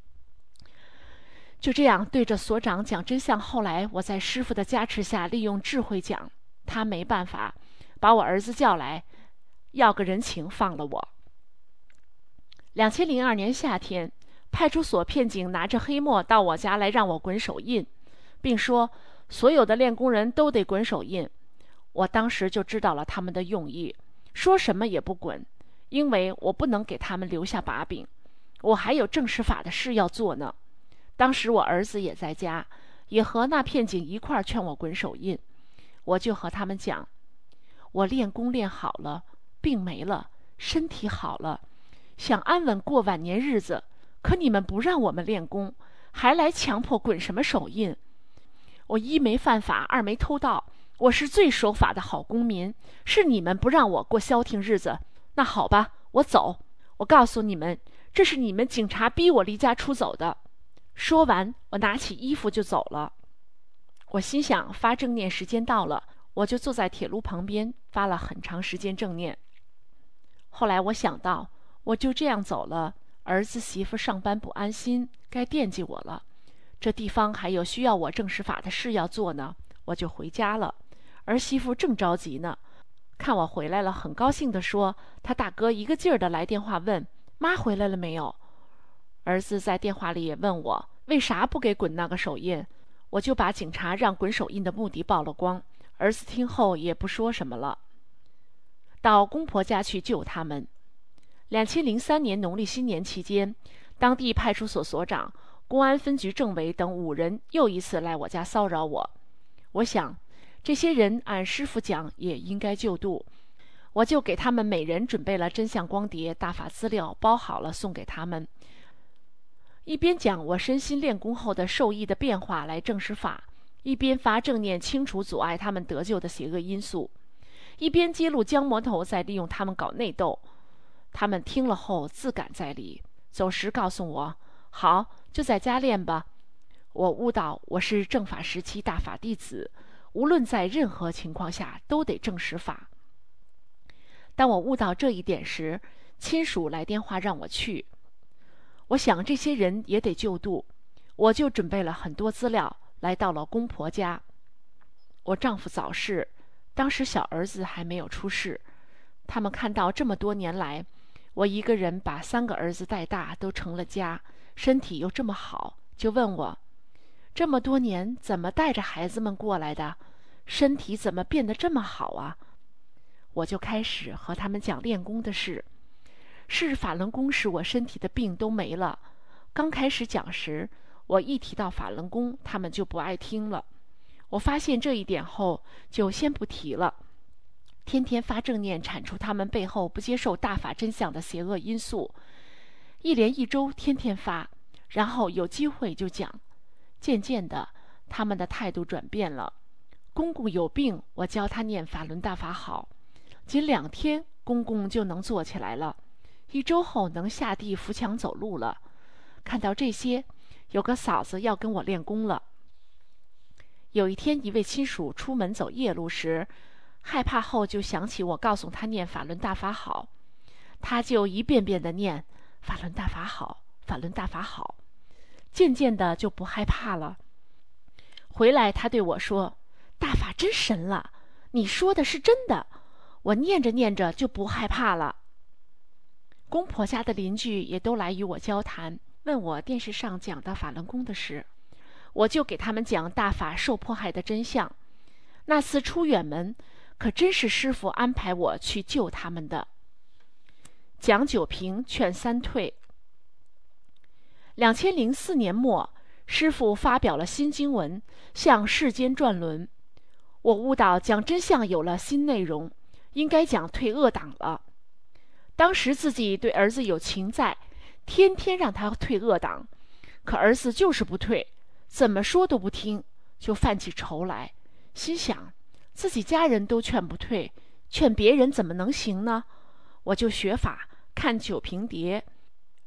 就这样对着所长讲真相。后来我在师父的加持下，利用智慧讲，他没办法，把我儿子叫来，要个人情，放了我。两千零二年夏天，派出所片警拿着黑墨到我家来让我滚手印，并说所有的练功人都得滚手印。我当时就知道了他们的用意，说什么也不滚，因为我不能给他们留下把柄，我还有正式法的事要做呢。当时我儿子也在家，也和那片警一块儿劝我滚手印。我就和他们讲，我练功练好了，病没了，身体好了，想安稳过晚年日子，可你们不让我们练功，还来强迫滚什么手印？我一没犯法，二没偷盗，我是最守法的好公民，是你们不让我过消停日子。那好吧，我走。我告诉你们，这是你们警察逼我离家出走的。说完，我拿起衣服就走了。我心想，发正念时间到了，我就坐在铁路旁边发了很长时间正念。后来我想到，我就这样走了，儿子媳妇上班不安心，该惦记我了。这地方还有需要我正式法的事要做呢，我就回家了。儿媳妇正着急呢，看我回来了，很高兴地说，他大哥一个劲儿地来电话问妈回来了没有。儿子在电话里也问我为啥不给滚那个手印，我就把警察让滚手印的目的曝了光。儿子听后也不说什么了。到公婆家去救他们。两千零三年农历新年期间，当地派出所所长、公安分局政委等五人又一次来我家骚扰我。我想，这些人按师傅讲也应该救度，我就给他们每人准备了真相光碟、大法资料，包好了送给他们。一边讲我身心练功后的受益的变化来证实法，一边发正念清除阻碍他们得救的邪恶因素，一边揭露江魔头在利用他们搞内斗。他们听了后自感在理，走时告诉我，好，就在家练吧。我悟到我是正法时期大法弟子，无论在任何情况下都得证实法。当我悟到这一点时，亲属来电话让我去。我想这些人也得救度，我就准备了很多资料，来到了公婆家。我丈夫早逝，当时小儿子还没有出世。他们看到这么多年来，我一个人把三个儿子带大，都成了家，身体又这么好，就问我，这么多年怎么带着孩子们过来的？身体怎么变得这么好啊？我就开始和他们讲练功的事。是法轮功使我身体的病都没了。刚开始讲时，我一提到法轮功，他们就不爱听了。我发现这一点后，就先不提了。天天发正念铲除他们背后不接受大法真相的邪恶因素，一连一周天天发，然后有机会就讲。渐渐的，他们的态度转变了。公公有病，我教他念法轮大法好，仅两天，公公就能坐起来了。一周后能下地扶墙走路了。看到这些，有个嫂子要跟我练功了。有一天，一位亲属出门走夜路时，害怕后就想起我告诉他念法轮大法好，他就一遍遍地念法轮大法好，法轮大法好，渐渐的就不害怕了。回来他对我说，大法真神了，你说的是真的，我念着念着就不害怕了。公婆家的邻居也都来与我交谈，问我电视上讲的法轮功的事，我就给他们讲大法受迫害的真相。那次出远门，可真是师父安排我去救他们的。讲九平劝三退。两千零四年末，师父发表了新经文，向世间转轮。我悟到讲真相有了新内容，应该讲退恶党了。当时自己对儿子有情在，天天让他退恶党，可儿子就是不退，怎么说都不听，就犯起愁来。心想，自己家人都劝不退，劝别人怎么能行呢？我就学法，看九平碟，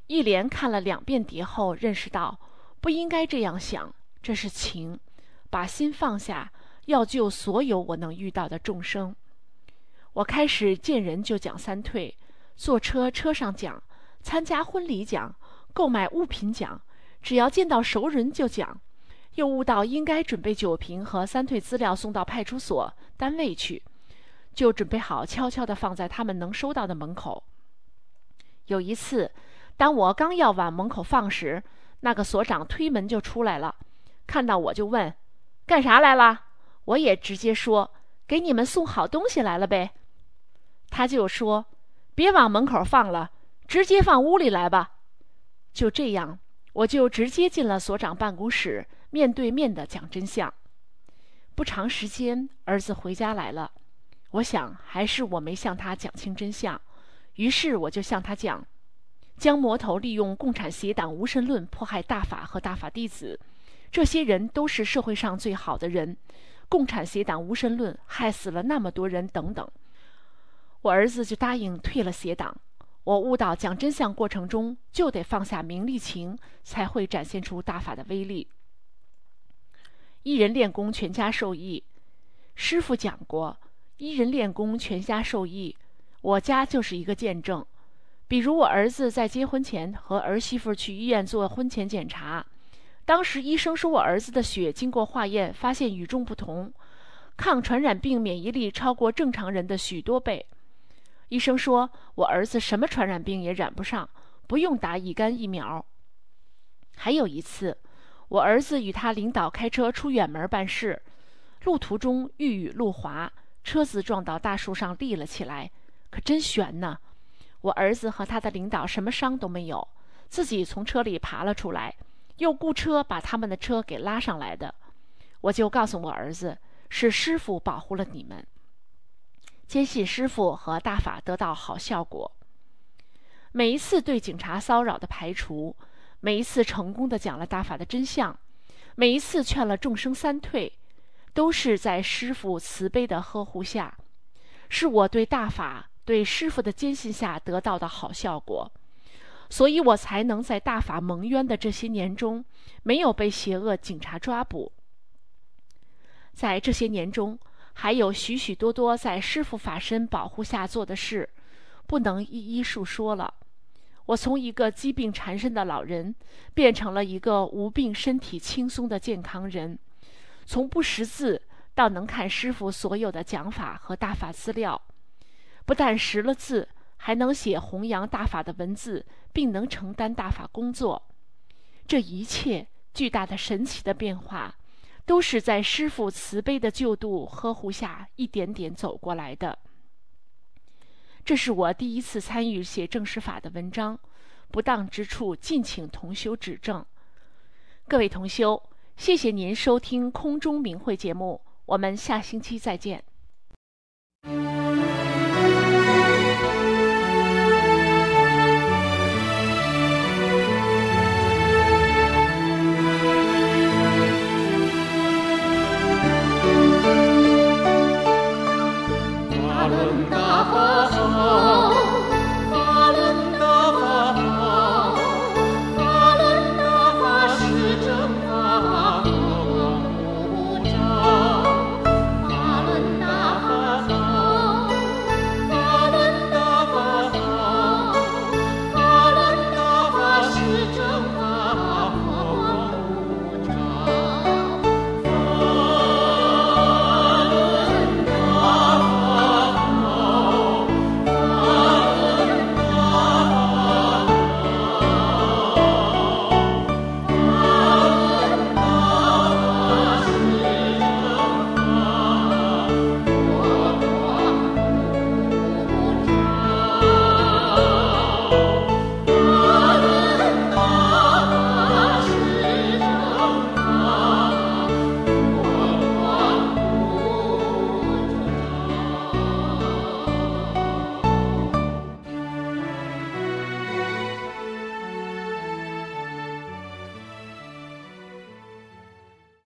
一连看了两遍碟后，认识到不应该这样想，这是情，把心放下，要救所有我能遇到的众生。我开始见人就讲三退，坐车车上讲，参加婚礼讲，购买物品讲，只要见到熟人就讲。又悟到应该准备酒瓶和三退资料送到派出所单位去，就准备好悄悄地放在他们能收到的门口。有一次，当我刚要往门口放时，那个所长推门就出来了，看到我就问：干啥来了？我也直接说：给你们送好东西来了呗。他就说：别往门口放了，直接放屋里来吧。就这样，我就直接进了所长办公室，面对面地讲真相。不长时间，儿子回家来了，我想还是我没向他讲清真相，于是我就向他讲，江魔头利用共产邪党无神论迫害大法和大法弟子，这些人都是社会上最好的人，共产邪党无神论害死了那么多人等等。我儿子就答应退了邪党。我悟到讲真相过程中就得放下名利情，才会展现出大法的威力。一人练功全家受益，师父讲过，一人练功全家受益，我家就是一个见证。比如我儿子在结婚前和儿媳妇去医院做婚前检查，当时医生说我儿子的血经过化验发现与众不同，抗传染病免疫力超过正常人的许多倍。医生说我儿子什么传染病也染不上，不用打乙肝疫苗。还有一次，我儿子与他领导开车出远门办事，路途中遇雨路滑，车子撞到大树上立了起来，可真悬呢。我儿子和他的领导什么伤都没有，自己从车里爬了出来，又雇车把他们的车给拉上来的。我就告诉我儿子，是师父保护了你们。坚信师父和大法得到好效果。每一次对警察骚扰的排除，每一次成功地讲了大法的真相，每一次劝了众生三退，都是在师父慈悲的呵护下，是我对大法对师父的坚信下得到的好效果，所以我才能在大法蒙冤的这些年中没有被邪恶警察抓捕。在这些年中，还有许许多多在师父法身保护下做的事，不能一一述说了。我从一个疾病缠身的老人，变成了一个无病身体轻松的健康人，从不识字到能看师父所有的讲法和大法资料，不但识了字，还能写弘扬大法的文字，并能承担大法工作。这一切巨大的神奇的变化，都是在师父慈悲的救度呵护下一点点走过来的。这是我第一次参与写正史法的文章，不当之处敬请同修指正。各位同修，谢谢您收听空中明慧节目，我们下星期再见。